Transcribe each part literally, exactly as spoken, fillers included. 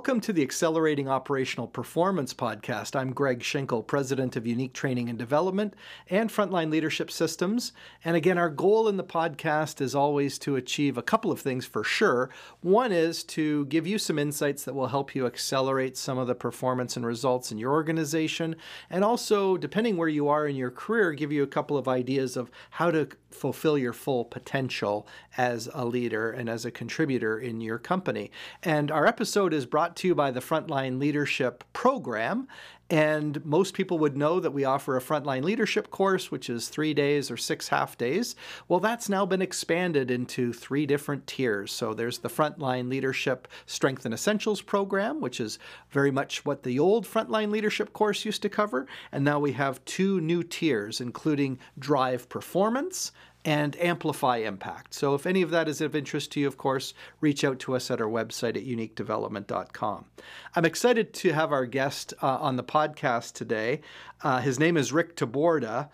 Welcome to the Accelerating Operational Performance podcast. I'm Greg Schinkel, President of Unique Training and Development and Frontline Leadership Systems. And again, our goal in the podcast is always to achieve a couple of things for sure. One is to give you some insights that will help you accelerate some of the performance and results in your organization. And also, depending where you are in your career, give you a couple of ideas of how to fulfill your full potential as a leader and as a contributor in your company. And our episode is brought to you by the Frontline Leadership Program. And most people would know that we offer a frontline leadership course, which is three days or six half days. Well, that's now been expanded into three different tiers. So there's the Frontline Leadership Strength and Essentials program, which is very much what the old Frontline Leadership course used to cover. And now we have two new tiers, including Drive Performance and Amplify Impact. So if any of that is of interest to you, of course, reach out to us at our website at unique development dot com. I'm excited to have our guest uh, on the podcast today. Uh, his name is Rick Taborda,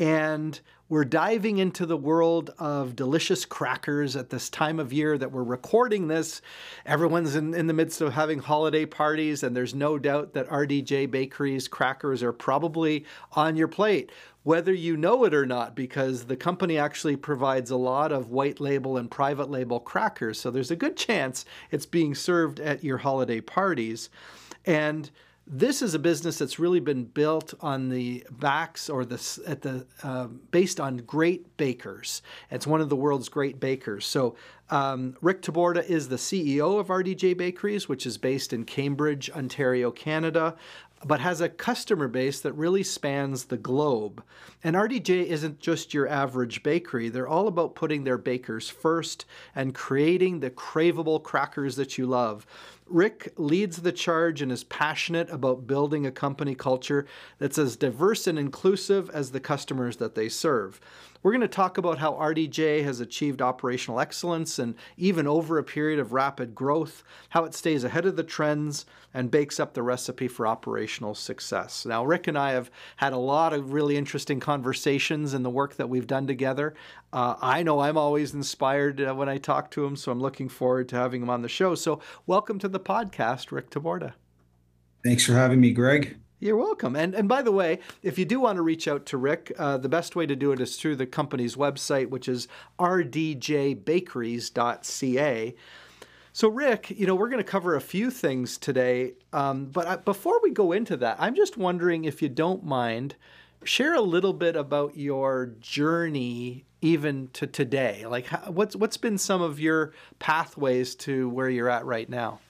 and we're diving into the world of delicious crackers at this time of year that we're recording this. Everyone's in, in the midst of having holiday parties, and there's no doubt that R D J Bakery's crackers are probably on your plate, whether you know it or not, because the company actually provides a lot of white label and private label crackers. So there's a good chance it's being served at your holiday parties. And this is a business that's really been built on the backs or the at the uh, based on great bakers. It's one of the world's great bakers. So um, Rick Taborda is the C E O of R D J Bakeries, which is based in Cambridge, Ontario, Canada, but has a customer base that really spans the globe. And R D J isn't just your average bakery. They're all about putting their bakers first and creating the craveable crackers that you love. Rick leads the charge and is passionate about building a company culture that's as diverse and inclusive as the customers that they serve. We're going to talk about how R D J has achieved operational excellence and even over a period of rapid growth, how it stays ahead of the trends and bakes up the recipe for operational success. Now, Rick and I have had a lot of really interesting conversations in the work that we've done together. Uh, I know I'm always inspired uh, when I talk to him, so I'm looking forward to having him on the show. So welcome to the podcast, Rick Taborda. Thanks for having me, Greg. You're welcome. And and by the way, if you do want to reach out to Rick, uh, the best way to do it is through the company's website, which is r d j bakeries dot c a. So Rick, you know, we're going to cover a few things today, um, but I, before we go into that, I'm just wondering if you don't mind, share a little bit about your journey even to today. Like, how, what's what's been some of your pathways to where you're at right now?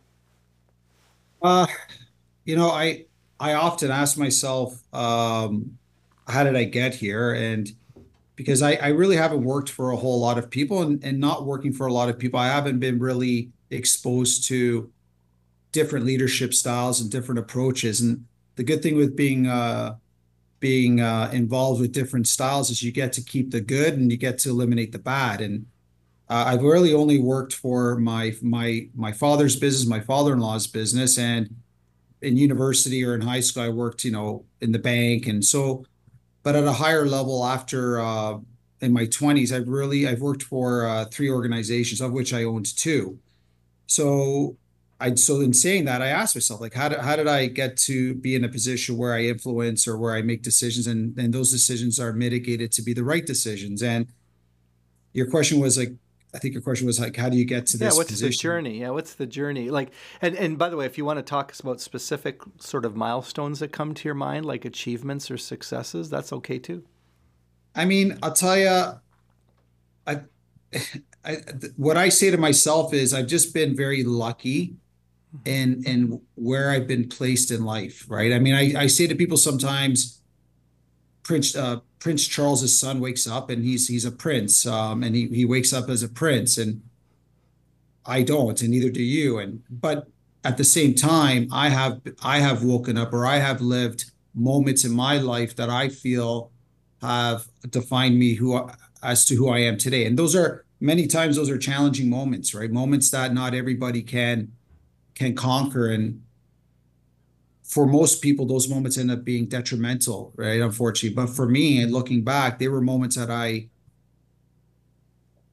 Uh, you know, I I often ask myself, um, how did I get here? And because I, I really haven't worked for a whole lot of people, and, and not working for a lot of people, I haven't been really exposed to different leadership styles and different approaches. And the good thing with being uh, being uh, involved with different styles is you get to keep the good and you get to eliminate the bad. And uh, I've really only worked for my my my father's business, my father-in-law's business, and in university or in high school, I worked, you know, in the bank. And so, but at a higher level after, uh, in my twenties, I've really, I've worked for uh, three organizations, of which I owned two. So I, so in saying that, I asked myself, like, how did, how did I get to be in a position where I influence or where I make decisions, and, and those decisions are mitigated to be the right decisions? And your question was like, I think your question was like, how do you get to Yeah, this what's the position? journey? Yeah, what's the journey? Like, and, and by the way, if you want to talk about specific sort of milestones that come to your mind, like achievements or successes, that's okay too. I mean, I'll tell you, I, I, what I say to myself is I've just been very lucky in in where I've been placed in life, right? I mean, I, I say to people sometimes, Prince uh, Prince Charles's son wakes up and he's he's a prince, um, and he he wakes up as a prince, and I don't, and neither do you. And but at the same time, I have I have woken up, or I have lived moments in my life that I feel have defined me who as to who I am today. And those are many times those are challenging moments, right? Moments that not everybody can can conquer. And for most people, those moments end up being detrimental, right? Unfortunately. But for me, and looking back, they were moments that I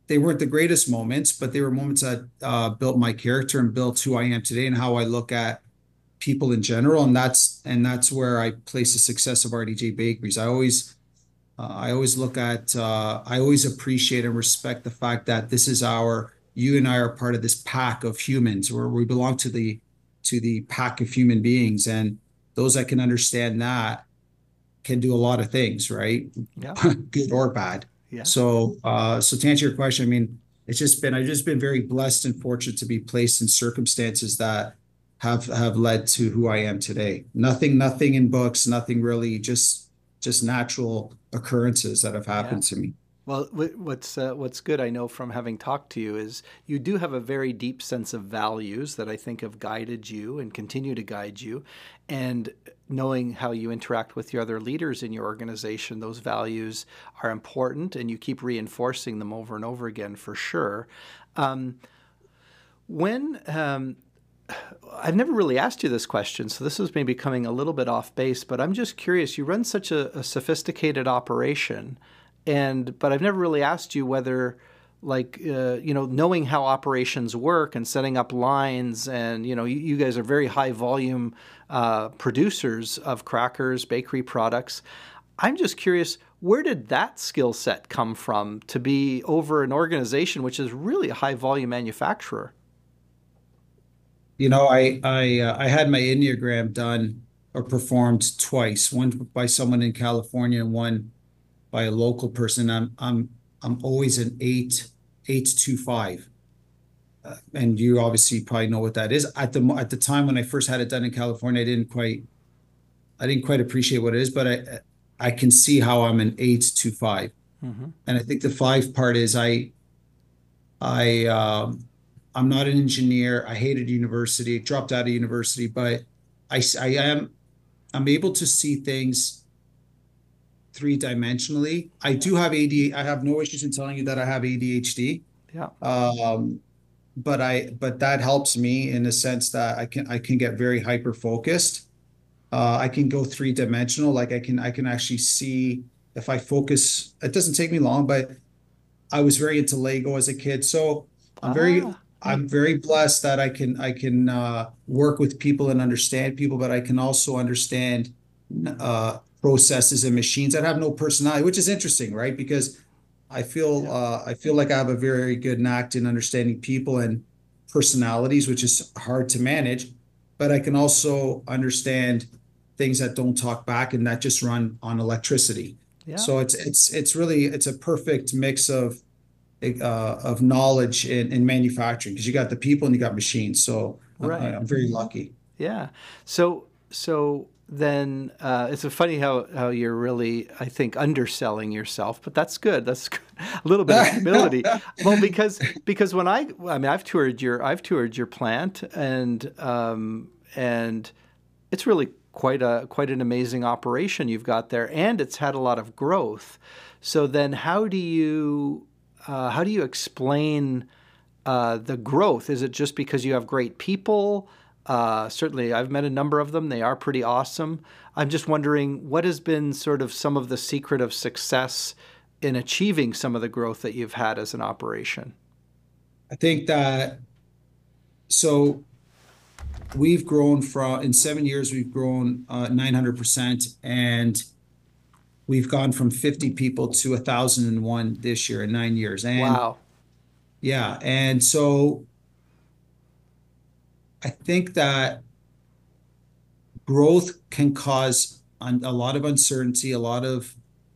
they weren't the greatest moments, but they were moments that uh, built my character and built who I am today and how I look at people in general. And that's and that's where I place the success of R D J Bakeries. I always uh, I always look at uh, I always appreciate and respect the fact that this is our you and I are part of this pack of humans where we belong to the to the pack of human beings, and those that can understand that can do a lot of things, right? Yeah. Good or bad. Yeah. So, uh, so to answer your question, I mean, it's just been, I've just been very blessed and fortunate to be placed in circumstances that have have led to who I am today. Nothing, nothing in books, nothing really, just just natural occurrences that have Yeah. happened to me. Well, what's uh, what's good, I know from having talked to you, is you do have a very deep sense of values that I think have guided you and continue to guide you. And knowing how you interact with your other leaders in your organization, those values are important, and you keep reinforcing them over and over again for sure. Um, when um, I've never really asked you this question, so this is maybe coming a little bit off base, but I'm just curious. You run such a, a sophisticated operation, and but I've never really asked you whether, like, uh, you know, knowing how operations work and setting up lines, and you know, you, you guys are very high volume uh, producers of crackers, bakery products. I'm just curious, where did that skill set come from to be over an organization which is really a high volume manufacturer? You know, I I uh, I had my Enneagram done or performed twice, one by someone in California and one by a local person. I'm I'm I'm always an eight, eight two five. Uh, and you obviously probably know what that is. At the at the time when I first had it done in California, I didn't quite I didn't quite appreciate what it is, but I I can see how I'm an eight two five. Mm-hmm. And I think the five part is I I um I'm not an engineer. I hated university, dropped out of university, but I I am I'm able to see things three dimensionally. I Yeah. do have A D. I have no issues in telling you that I have A D H D. Yeah. Um, but I but that helps me in the sense that I can I can get very hyper focused. Uh, I can go three dimensional. Like I can I can actually see if I focus. It doesn't take me long, but I was very into Lego as a kid, so I'm very Ah, neat. I'm very blessed that I can I can uh, work with people and understand people, but I can also understand uh, processes and machines that have no personality, which is interesting, right? Because I feel Yeah. uh, I feel like I have a very good knack in understanding people and personalities, which is hard to manage, but I can also understand things that don't talk back and that just run on electricity. Yeah. So it's it's it's really it's a perfect mix of uh, of knowledge in, in manufacturing because you got the people and you got machines. So I'm, Right. I'm very lucky. Yeah. So so then uh, it's funny how how you're really, I think, underselling yourself, but that's good. That's good. A little bit of humility. Well, because because when I I mean I've toured your I've toured your plant, and um and it's really quite a quite an amazing operation you've got there, and it's had a lot of growth. So then how do you uh, how do you explain uh, the growth? Is it just because you have great people? Uh, certainly, I've met a number of them. They are pretty awesome. I'm just wondering what has been sort of some of the secret of success in achieving some of the growth that you've had as an operation. I think that so we've grown from in seven years, we've grown uh, nine hundred percent, and we've gone from fifty people to one thousand one this year in nine years. And Wow. yeah, and so I think that growth can cause un- a lot of uncertainty, a lot of,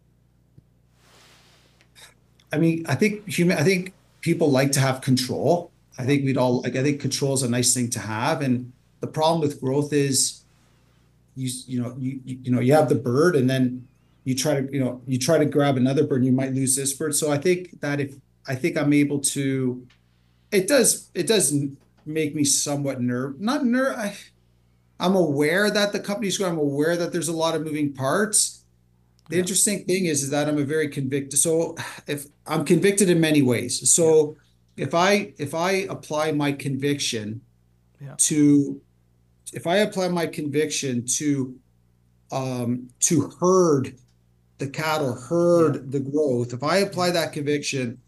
I mean, I think human, I think people like to have control. I Yeah. think we'd all like, I think control is a nice thing to have. And the problem with growth is you, you know, you, you, you know, you have the bird and then you try to, you know, you try to grab another bird and you might lose this bird. So I think that if, I think I'm able to, it does, it does make me somewhat nerve, not nerve. I, I'm aware that the company's growing. I'm aware that there's a lot of moving parts. The Yeah. interesting thing is, is that I'm a very convicted. So if I'm convicted in many ways. Yeah. So if I if I apply my conviction Yeah. to if I apply my conviction to um to herd the cattle, Yeah. herd the growth, if I apply that conviction,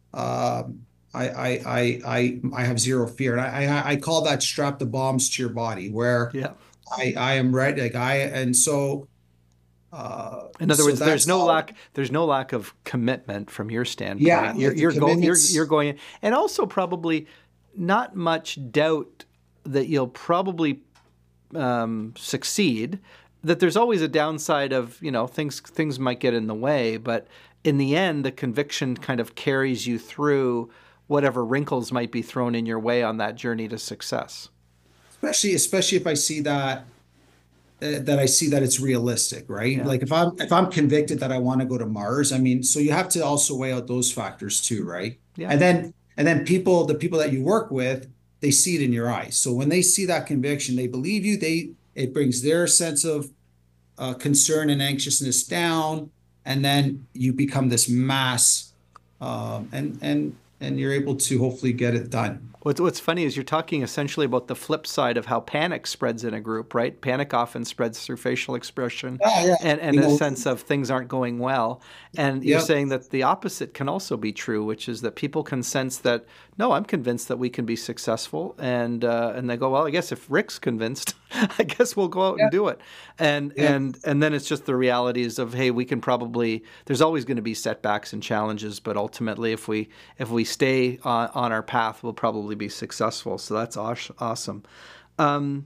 um, I, I, I, I, I have zero fear. And I, I, I call that strap the bombs to your body, where Yeah. I, I am ready. Like I, and so, uh, In other so words, there's that's no how, lack there's no lack of commitment from your yeah, standpoint. You're like the you're go you're you're commitments. going, and also probably not much doubt that you'll probably um, succeed. That there's always a downside of, you know, things things might get in the way, but in the end, the conviction kind of carries you through whatever wrinkles might be thrown in your way on that journey to success. Especially, especially if I see that, uh, that I see that it's realistic, right? Yeah. Like if I'm if I'm convicted that I want to go to Mars, I mean, so you have to also weigh out those factors too, right? Yeah. And then and then people, the people that you work with, they see it in your eyes. So when they see that conviction, they believe you. They it brings their sense of uh, concern and anxiousness down, and then you become this mass, um, and and and you're able to hopefully get it done. What's, what's funny is you're talking essentially about the flip side of how panic spreads in a group, right? Panic often spreads through facial expression Yeah, yeah. and, and You a know, sense of things aren't going well. And you're yep. saying that the opposite can also be true, which is that people can sense that, no, I'm convinced that we can be successful. And uh, and they go, well, I guess if Rick's convinced, I guess we'll go out Yeah. and do it. And Yeah. and and then it's just the realities of, hey, we can probably, there's always going to be setbacks and challenges, but ultimately if we if we stay on, on our path, we'll probably be successful. So that's awesome. Um,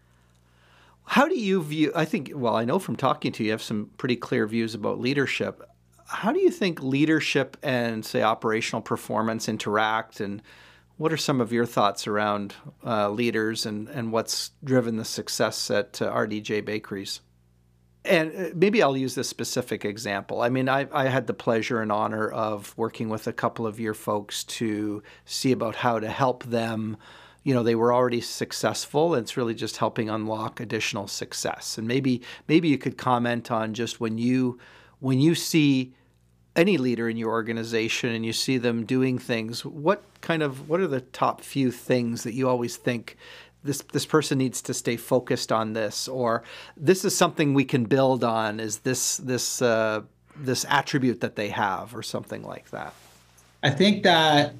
how do you view, I think, well, I know from talking to you, you have some pretty clear views about leadership. How do you think leadership and, say, operational performance interact? And what are some of your thoughts around uh, leaders and, and what's driven the success at uh, R D J Bakeries? And maybe I'll use this specific example. I mean, I, I had the pleasure and honor of working with a couple of your folks to see about how to help them. You know, they were already successful, and it's really just helping unlock additional success. And maybe maybe you could comment on just when you when you see any leader in your organization and you see them doing things, what kind of what are the top few things that you always think this this person needs to stay focused on this, or this is something we can build on, is this this uh, this attribute that they have, or something like that? I think that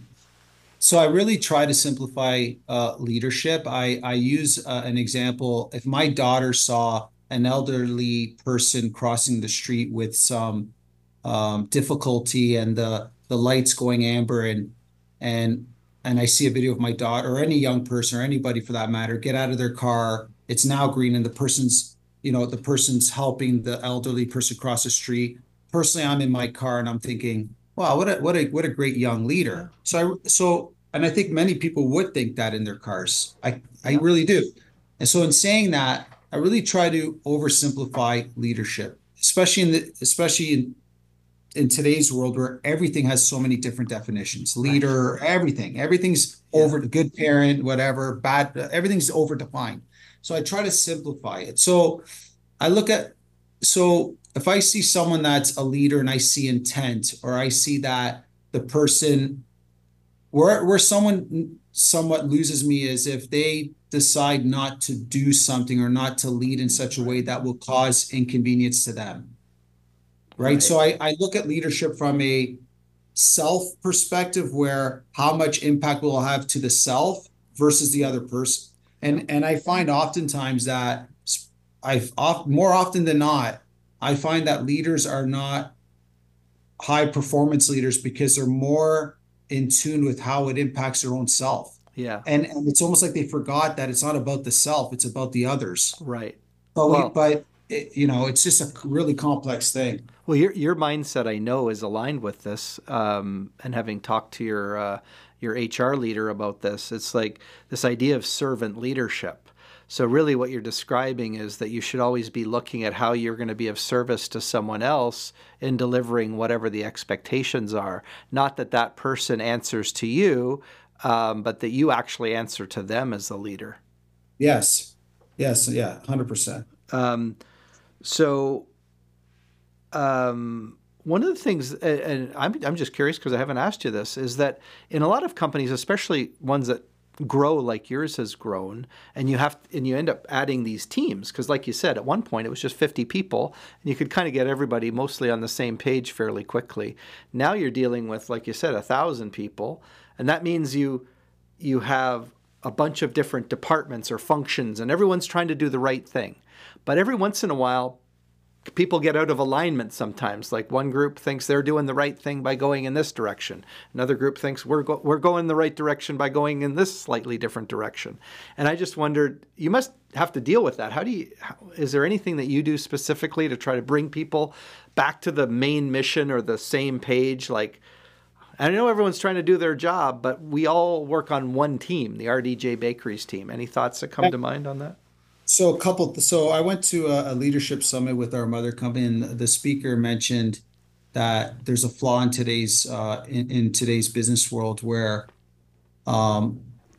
so I really try to simplify uh, leadership. I I use uh, an example. If my daughter saw an elderly person crossing the street with some um, difficulty and the the lights going amber, and and and I see a video of my daughter or any young person or anybody for that matter get out of their car. It's now green, and the person's you know the person's helping the elderly person cross the street. Personally, I'm in my car and I'm thinking, wow, what a what a what a great young Yeah, leader. So I so and I think many people would think that in their cars. I I yeah, really do. And so in saying that, I really try to oversimplify leadership, especially in the especially in in today's world where everything has so many different definitions. right. Leader, everything, everything's Yeah, over, good parent, whatever, bad, everything's overdefined. So I try to simplify it. So I look at, so if I see someone that's a leader and I see intent, or I see that the person, where where someone somewhat loses me is if they decide not to do something or not to lead in such a way right, that will cause inconvenience to them. Right. right. So I, I look at leadership from a self perspective, where how much impact will it have to the self versus the other person. Yeah, And and I find oftentimes that I've oft, more often than not, I find that leaders are not high performance leaders because they're more in tune with how it impacts their own self. yeah, And and it's almost like they forgot that it's not about the self, it's about the others. right. But we Well, but it, you know, it's just a really complex thing. Well, your your mindset, I know, is aligned with this. Um, and having talked to your uh, your H R leader about this, it's like this idea of servant leadership. So really, what you're describing is that you should always be looking at how you're going to be of service to someone else in delivering whatever the expectations are. Not that that person answers to you, um, but that you actually answer to them as the leader. Yes. Yes, yeah, one hundred percent. Um, so um, one of the things, and I'm, I'm just curious because I haven't asked you this, is that in a lot of companies, especially ones that grow like yours has grown, and you have and you end up adding these teams, because like you said, at one point it was just fifty people and you could kind of get everybody mostly on the same page fairly quickly. Now you're dealing with, like you said, a thousand people, and that means you you have a bunch of different departments or functions, and everyone's trying to do the right thing. But every once in a while, people get out of alignment sometimes. Like one group thinks they're doing the right thing by going in this direction. Another group thinks we're go- we're going the right direction by going in this slightly different direction. And I just wondered, you must have to deal with that. How do you, how, is there anything that you do specifically to try to bring people back to the main mission or the same page? Like, I know everyone's trying to do their job, but we all work on one team, the R D J Bakeries team. Any thoughts that come to mind on that? So a couple, so I went to a, a leadership summit with our mother company, and the speaker mentioned that there's a flaw in today's uh, in, in today's business world where um,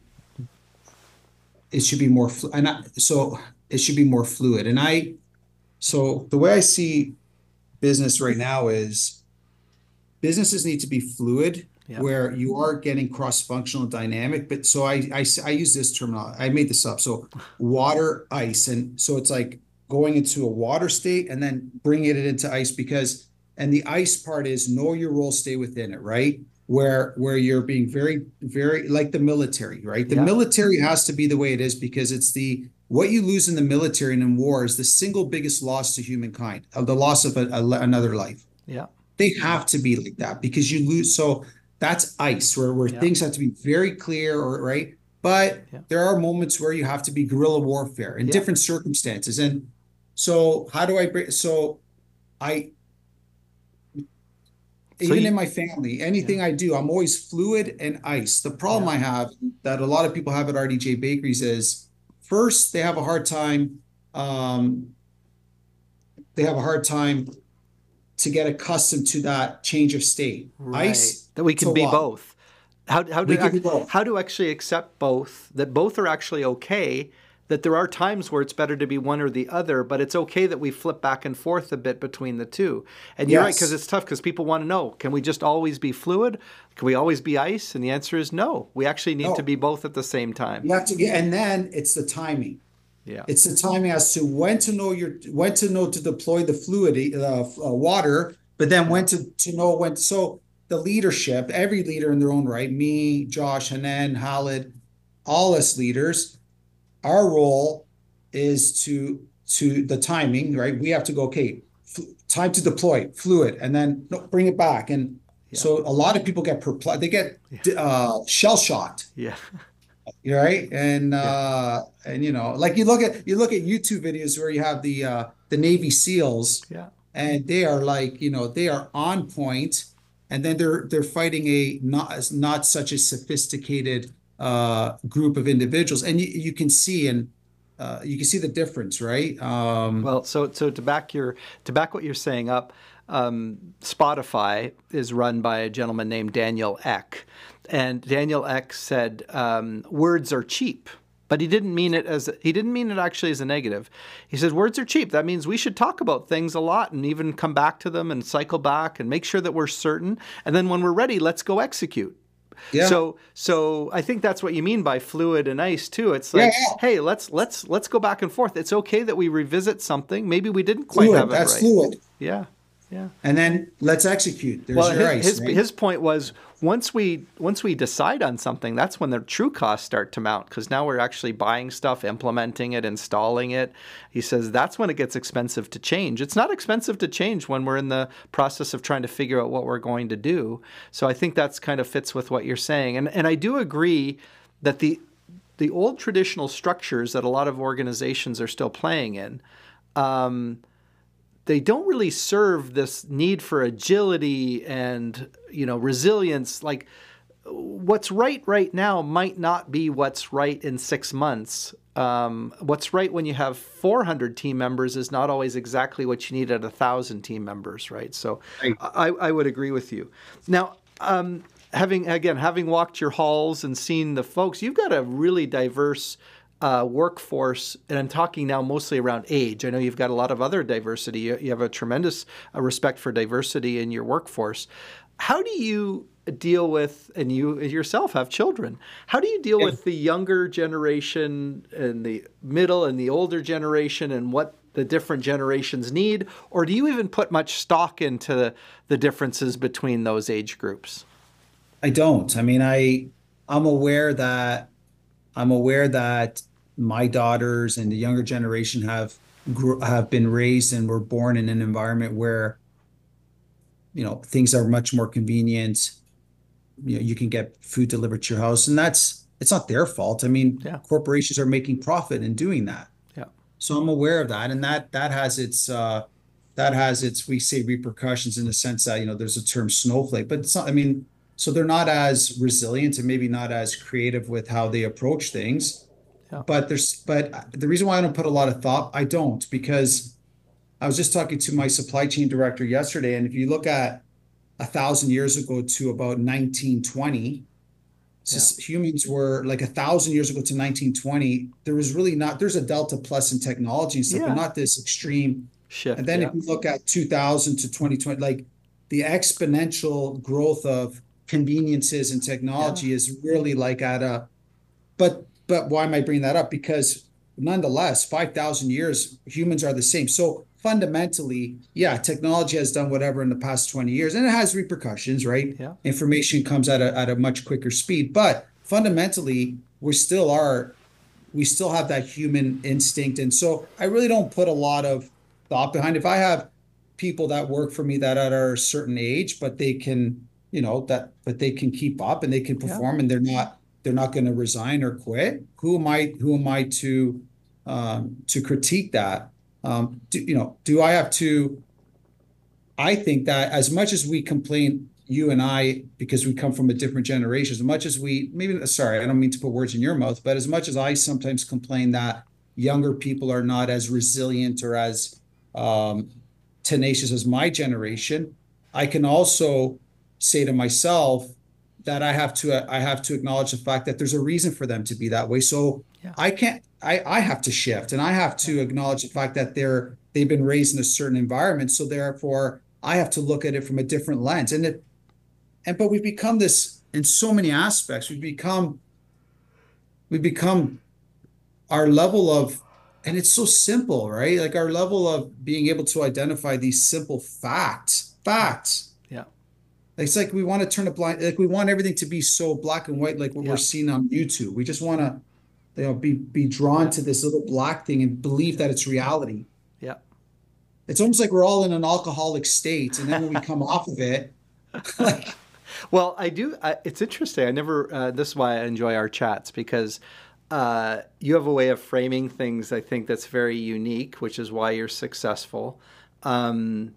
it should be more flu- and I, so it should be more fluid. And I, so the way I see business right now is businesses need to be fluid, Yeah. where you are getting cross-functional dynamic. But so I, I, I use this terminology. I made this up. So water, ice. And so it's like going into a water state and then bringing it into ice, because, and the ice part is know your role, stay within it, right? Where, where you're being very, very like the military, right? The Yeah. military has to be the way it is, because it's the, what you lose in the military and in war is the single biggest loss to humankind, of the loss of a, a, another life. Yeah. They have to be like that, because you lose. So that's ice, where, where Yeah. things have to be very clear, or right. But Yeah. there are moments where you have to be guerrilla warfare in Yeah. different circumstances. And so how do I break? So I, So even you- in my family, anything I do, I'm always fluid and ice. The problem Yeah. I have that a lot of people have at R D J Bakeries is, first, they have a hard time. Um, they have a hard time to get accustomed to that change of state. Right. Ice That we can to be what? both. How, how, We do, can be both. how to actually accept both, that both are actually okay, that there are times where it's better to be one or the other, but it's okay that we flip back and forth a bit between the two. And you're right, Yes. because it's tough, because people want to know, can we just always be fluid? Can we always be ice? And the answer is no. We actually need No. to be both at the same time. You have to get, and then it's the timing. Yeah. It's the timing as to when to know your, when to know to deploy the fluid, uh, uh, water, but then when to, to know when. So the leadership, every leader in their own right, me, Josh, Hanan, Khalid, all us leaders, our role is to, to the timing, right? We have to go, okay, f- time to deploy fluid, and then no, bring it back. And Yeah. so a lot of people get perplexed, they get uh, shell shocked. Yeah. Right. And uh and you know, like you look at you look at YouTube videos where you have the uh the Navy SEALs, Yeah. and they are like, you know, they are on point, and then they're they're fighting a not not such a sophisticated uh group of individuals, and you, you can see and uh you can see the difference, right? Um Well, so so to back your to back what you're saying up, um, Spotify is run by a gentleman named Daniel Ek, and Daniel Ek said um, words are cheap, but he didn't mean it as he didn't mean it actually as a negative. He said words are cheap. That means we should talk about things a lot and even come back to them and cycle back and make sure that we're certain, and then when we're ready, let's go execute. yeah. So, so I think that's what you mean by fluid and ice too. It's like, Yeah, yeah. hey, let's let's let's go back and forth. It's okay that we revisit something. Maybe we didn't quite Fluid, have it that's right. fluid. Yeah, yeah. And then let's execute. There's Well, your his ice, his, right? his point was once we once we decide on something, that's when the true costs start to mount, because now we're actually buying stuff, implementing it, installing it. He says that's when it gets expensive to change. It's not expensive to change when we're in the process of trying to figure out what we're going to do. So I think that's kind of fits with what you're saying, and and I do agree that the the old traditional structures that a lot of organizations are still playing in. Um, they don't really serve this need for agility and, you know, resilience. Like what's right right now might not be what's right in six months. Um, what's right when you have four hundred team members is not always exactly what you need at one thousand team members, right? So Right. I, I would agree with you. Now, um, having, again, having walked your halls and seen the folks, you've got a really diverse uh, workforce, and I'm talking now mostly around age. I know you've got a lot of other diversity. You, you have a tremendous uh, respect for diversity in your workforce. How do you deal with, and you yourself have children, how do you deal Yeah. with the younger generation and the middle and the older generation and what the different generations need? Or do you even put much stock into the, the differences between those age groups? I don't. I mean, I I'm aware that I'm aware that my daughters and the younger generation have gr- have been raised and were born in an environment where, you know, things are much more convenient. You know, you can get food delivered to your house, and that's it's not their fault. I mean, Yeah, corporations are making profit in doing that. yeah, So I'm aware of that, and that that has its uh, that has its we say repercussions in the sense that you know there's a term snowflake, but it's not. I mean, so they're not as resilient and maybe not as creative with how they approach things. yeah, But there's but the reason why I don't put a lot of thought, I don't, because I was just talking to my supply chain director yesterday, and if you look at a thousand years ago to about nineteen twenty, yeah, humans were like a thousand years ago to nineteen twenty. There was really not, there's a delta plus in technology and stuff, but yeah. not this extreme. And Shift, then yeah, if you look at two thousand to twenty twenty, like the exponential growth of conveniences and yeah, technology is really like at a, but, but why am I bringing that up? Because nonetheless, five thousand years, humans are the same. So fundamentally, yeah, technology has done whatever in the past twenty years, and it has repercussions, right? yeah, Information comes at a, at a much quicker speed, but fundamentally, we still are, we still have that human instinct. And so I really don't put a lot of thought behind. If I have people that work for me that are a certain age, but they can, you know, that, but they can keep up and they can yeah. perform and they're not, they're not going to resign or quit. Who am I, who am I to, um, to critique that? Um, do, you know, do I have to, I think that as much as we complain, you and I, because we come from a different generation, as much as we, maybe, sorry, I don't mean to put words in your mouth, but as much as I sometimes complain that younger people are not as resilient or as um, tenacious as my generation, I can also say to myself that I have to, I have to acknowledge the fact that there's a reason for them to be that way. So Yeah. I can't, I, I have to shift and I have to acknowledge the fact that they're, they've been raised in a certain environment. So therefore I have to look at it from a different lens. And it, and but we've become this in so many aspects. We've become, we've become our level of, and it's so simple, right? Like our level of being able to identify these simple facts, facts. Yeah. It's like we want to turn a blind, like we want everything to be so black and white, like what Yeah. we're seeing on YouTube. We just want to, you know, be be drawn to this little black thing and believe that it's reality. Yeah. It's almost like we're all in an alcoholic state, and then when we come off of it, like Well, I do. I, it's interesting. I never. Uh, this is why I enjoy our chats because uh, you have a way of framing things. I think that's very unique, which is why you're successful. Um,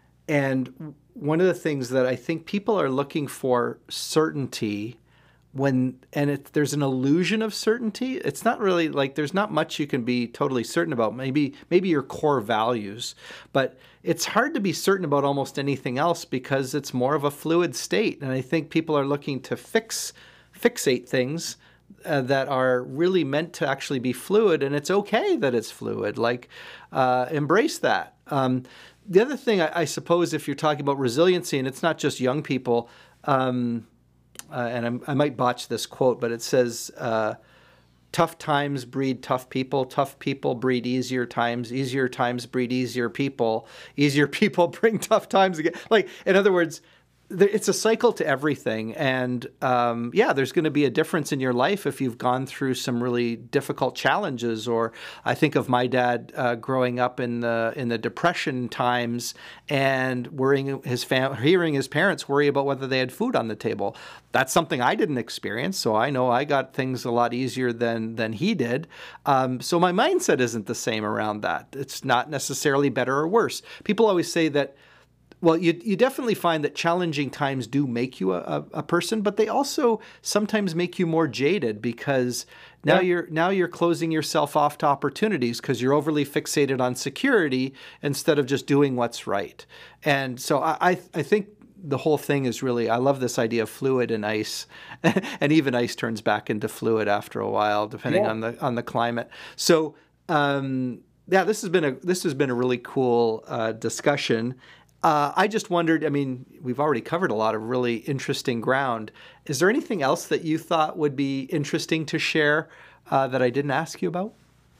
and one of the things that I think people are looking for certainty when, and it, there's an illusion of certainty. It's not really like there's not much you can be totally certain about. Maybe maybe your core values, but it's hard to be certain about almost anything else because it's more of a fluid state. And I think people are looking to fix fixate things uh, that are really meant to actually be fluid, and it's okay that it's fluid. Like uh, embrace that. Um, the other thing, I, I suppose, if you're talking about resiliency, and it's not just young people. Um, Uh, and I'm, I might botch this quote, but it says, uh, tough times breed tough people, tough people breed easier times, easier times breed easier people, easier people bring tough times again. Like, in other words, there, it's a cycle to everything. And um, yeah, there's going to be a difference in your life if you've gone through some really difficult challenges. Or I think of my dad uh, growing up in the in the Depression times and worrying his fam- hearing his parents worry about whether they had food on the table. That's something I didn't experience, so I know I got things a lot easier than than he did. Um, so my mindset isn't the same around that. It's not necessarily better or worse. People always say that. Well, you you definitely find that challenging times do make you a, a person, but they also sometimes make you more jaded because now Yeah. you're now you're closing yourself off to opportunities because you're overly fixated on security instead of just doing what's right. And so I I, I think the whole thing is really, I love this idea of fluid and ice, and even ice turns back into fluid after a while, depending Yeah. on the on the climate. So, um, yeah, this has been a this has been a really cool uh, discussion. Uh, I just wondered, I mean, we've already covered a lot of really interesting ground. Is there anything else that you thought would be interesting to share uh, that I didn't ask you about?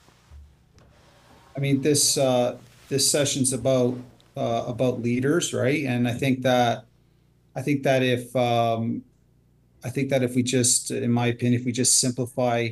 I mean, this uh, this session's about uh, about leaders, right? And I think that I think that if um, I think that if we just, in my opinion, if we just simplify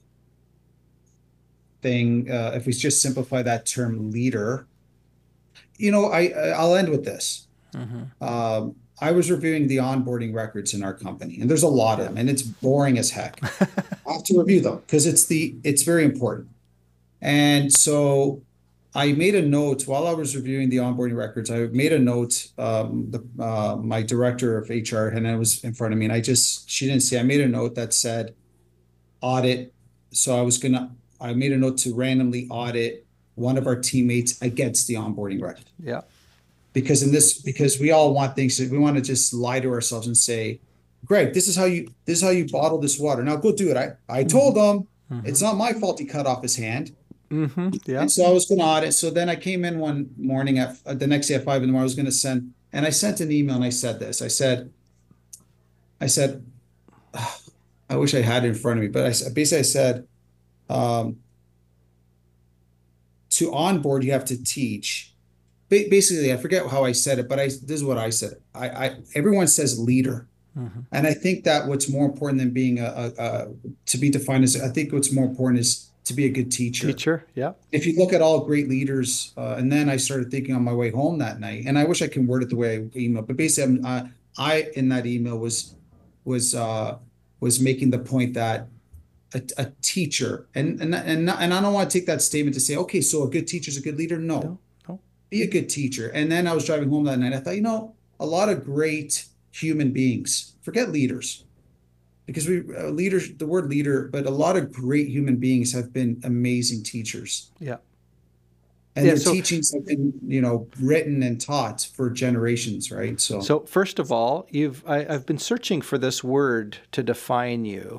thing, uh, if we just simplify that term leader, you know, I I'll end with this. Mm-hmm. Um, I was reviewing the onboarding records in our company, and there's a lot of Yeah. them, and it's boring as heck. I have to review them because it's the it's very important. And so I made a note while I was reviewing the onboarding records. I made a note. Um, the uh, my director of H R, and it was in front of me, and I just she didn't see. I made a note that said audit. So I was gonna. I made a note to randomly audit one of our teammates against the onboarding record. Yeah. Because in this, because we all want things that we want to just lie to ourselves and say, Greg, this is how you this is how you bottle this water. Now go do it. I I told him Mm-hmm. it's not my fault he cut off his hand. Mm-hmm. Yeah. And so I was going to audit. So then I came in one morning at uh, the next day at five in the morning. I was going to send, and I sent an email and I said this. I said, I said, "Ugh, I wish I had it in front of me, but I s- basically I said, um, to onboard, you have to teach. Ba- Basically, I forget how I said it, but I this is what I said. I, I everyone says leader. Mm-hmm. And I think that what's more important than being a, a, a to be defined as, I think what's more important is to be a good teacher. Teacher. Yeah. If you look at all great leaders, uh, and then I started thinking on my way home that night, and I wish I can word it the way I emailed, but basically, I'm, uh, I in that email was was uh, was making the point that a, a teacher, and and and not, and I don't want to take that statement to say, okay, so a good teacher is a good leader. No, No. No. be a good teacher. And then I was driving home that night. I thought, you know, a lot of great human beings, forget leaders, because we uh, leaders, the word leader, but a lot of great human beings have been amazing teachers, Yeah. and Yeah, their so- teachings have been, you know, written and taught for generations, right? So, So first of all, you've I, I've been searching for this word to define you.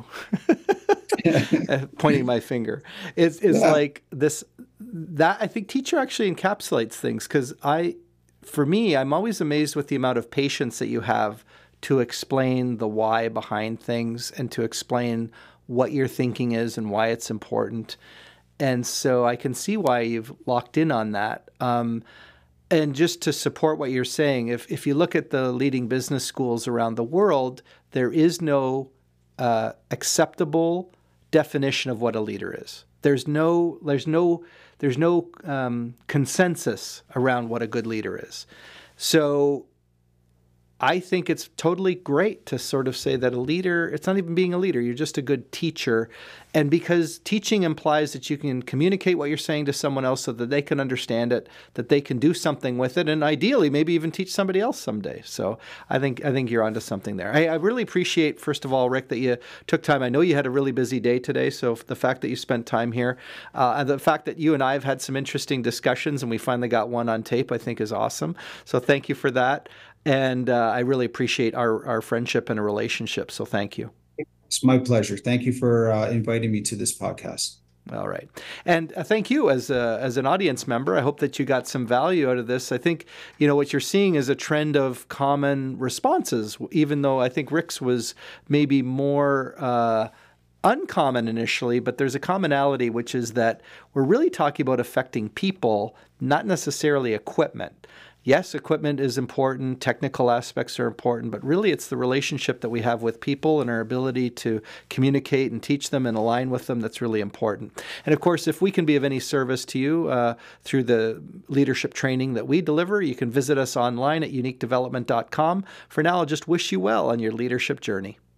Pointing my finger. It's is Yeah. like this that I think teacher actually encapsulates things, because I for me, I'm always amazed with the amount of patience that you have to explain the why behind things and to explain what your thinking is and why it's important. And so I can see why you've locked in on that. Um, and just to support what you're saying, if, if you look at the leading business schools around the world, there is no uh, acceptable definition of what a leader is. There's no, there's no, there's no um, consensus around what a good leader is. So I think it's totally great to sort of say that a leader, it's not even being a leader, you're just a good teacher. And because teaching implies that you can communicate what you're saying to someone else so that they can understand it, that they can do something with it, and ideally maybe even teach somebody else someday. So I think I think you're onto something there. I, I really appreciate, first of all, Rick, that you took time. I know you had a really busy day today, so the fact that you spent time here, uh, and the fact that you and I have had some interesting discussions and we finally got one on tape, I think is awesome. So thank you for that. And uh, I really appreciate our, our friendship and a relationship. So thank you. it's my pleasure. Thank you for uh, inviting me to this podcast. All right. And uh, thank you as a, as an audience member. I hope that you got some value out of this. I think, you know, what you're seeing is a trend of common responses, even though I think Rick's was maybe more uh, uncommon initially, but there's a commonality, which is that we're really talking about affecting people, not necessarily equipment. Yes, equipment is important, technical aspects are important, but really it's the relationship that we have with people and our ability to communicate and teach them and align with them that's really important. And of course, if we can be of any service to you uh, through the leadership training that we deliver, you can visit us online at unique development dot com. For now, I'll just wish you well on your leadership journey.